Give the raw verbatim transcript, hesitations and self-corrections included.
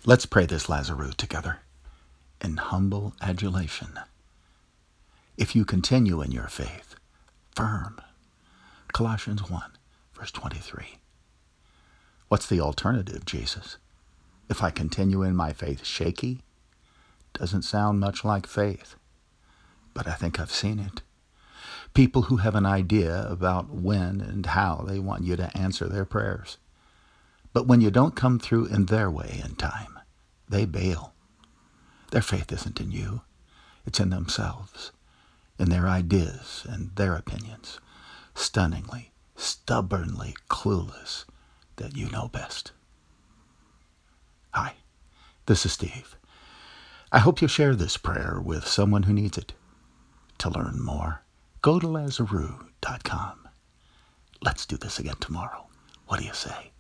Let's pray this Lazarus together in humble adulation. If you continue in your faith, firm. Colossians one, verse twenty-three. What's the alternative, Jesus? If I continue in my faith shaky? Doesn't sound much like faith, but I think I've seen it. People who have an idea about when and how they want you to answer their prayers. But when you don't come through in their way in time, they bail. Their faith isn't in you. It's in themselves, in their ideas and their opinions, stunningly, stubbornly clueless that you know best. Hi, this is Steve. I hope you'll share this prayer with someone who needs it. To learn more, go to Lazarus dot com. Let's do this again tomorrow. What do you say?